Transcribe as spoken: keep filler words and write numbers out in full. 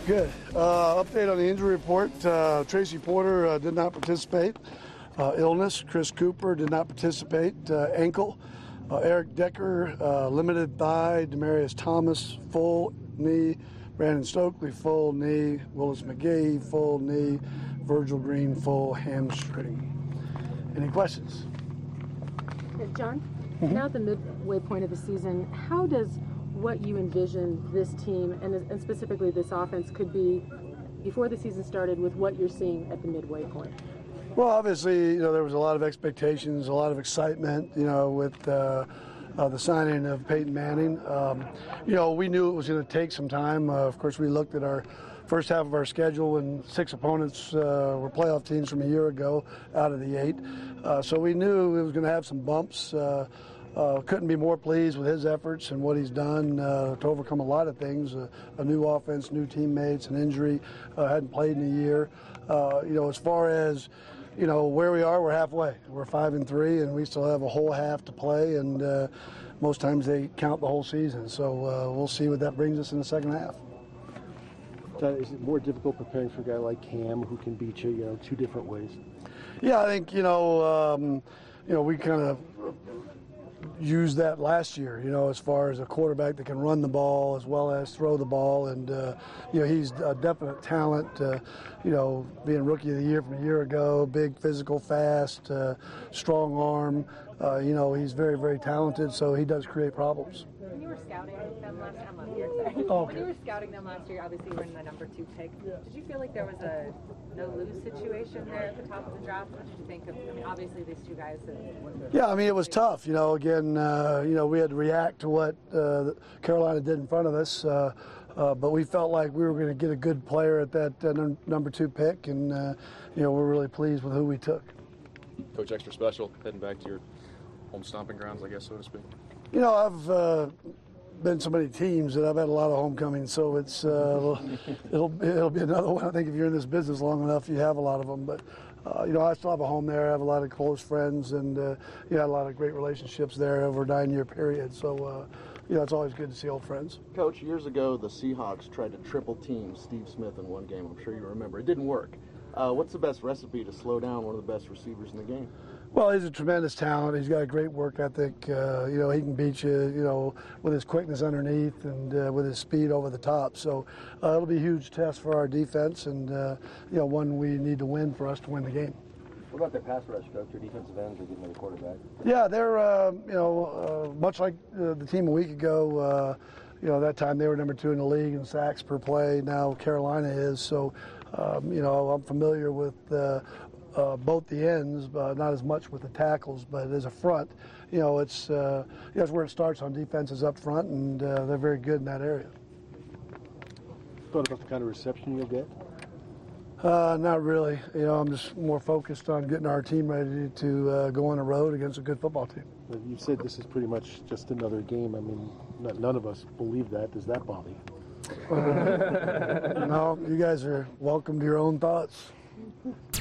Good. Uh, update on the injury report. Uh, Tracy Porter uh, did not participate. Uh, illness. Chris Cooper did not participate. Uh, ankle. Uh, Eric Decker, uh, limited thigh. Demarius Thomas, full knee. Brandon Stokely, full knee. Willis McGahee, full knee. Virgil Green, full hamstring. Any questions? John, mm-hmm. Now at the midway point of the season, how does what you envision this team and, and specifically this offense could be before the season started with what you're seeing at the midway point? Well, obviously, you know, there was a lot of expectations, a lot of excitement, you know, with uh, uh, the signing of Peyton Manning. Um, you know, we knew it was going to take some time. Uh, of course, we looked at our first half of our schedule, and six opponents uh, were playoff teams from a year ago out of the eight. Uh, so we knew it was going to have some bumps. Uh, Uh, couldn't be more pleased with his efforts and what he's done uh, to overcome a lot of things, uh, a new offense, new teammates, an injury, uh, hadn't played in a year. Uh, you know, as far as, you know, where we are, we're halfway. We're five and three, and we still have a whole half to play, and uh, most times they count the whole season. So uh, we'll see what that brings us in the second half. Uh, is it more difficult preparing for a guy like Cam who can beat you, you know, two different ways? Yeah, I think, you know, um, you know, we kind of used that last year, you know, as far as a quarterback that can run the ball as well as throw the ball. And, uh, you know, he's a definite talent, uh, you know, being rookie of the year from a year ago, big, physical, fast, uh, strong arm. Uh, you know, he's very, very talented, so he does create problems. When you were scouting them last time last year, sorry. Oh, okay. When you were scouting them last year, obviously you were in the number two pick. Did you feel like there was a no-lose situation there at the top of the draft? What did you think of? I mean, obviously these two guys. Have... Yeah, I mean, it was tough. You know, again, uh, you know, we had to react to what uh, Carolina did in front of us. Uh, uh, but we felt like we were going to get a good player at that uh, num- number two pick, and uh, you know, we're really pleased with who we took. Coach, extra special, heading back to your home stomping grounds, I guess, so to speak. You know, I've uh, been so many teams that I've had a lot of homecomings, so it's uh, it'll it'll be another one. I think if you're in this business long enough, you have a lot of them. But uh, you know, I still have a home there. I have a lot of close friends, and uh, you know, a lot of great relationships there over a nine-year period. So uh, you know, it's always good to see old friends. Coach, years ago, the Seahawks tried to triple team Steve Smith in one game. I'm sure you remember. It didn't work. Uh, what's the best recipe to slow down one of the best receivers in the game? Well, he's a tremendous talent. He's got a great work ethic. Uh, you know, he can beat you, you know, with his quickness underneath and uh, with his speed over the top. So uh, it'll be a huge test for our defense, and, uh, you know, one we need to win for us to win the game. What about their pass rush, Coach? Your defensive ends are getting to the quarterback. Yeah, they're, uh, you know, uh, much like uh, the team a week ago, uh, you know, that time they were number two in the league in sacks per play. Now Carolina is. So, um, you know, I'm familiar with uh, Uh, both the ends, uh, not as much with the tackles, but as a front, you know, it's uh, that's where it starts on defenses up front, and uh, they're very good in that area. Thought about the kind of reception you'll get? Uh, not really. You know, I'm just more focused on getting our team ready to uh, go on the road against a good football team. You said this is pretty much just another game. I mean, not, none of us believe that. Does that bother you? Uh, no, you guys are welcome to your own thoughts.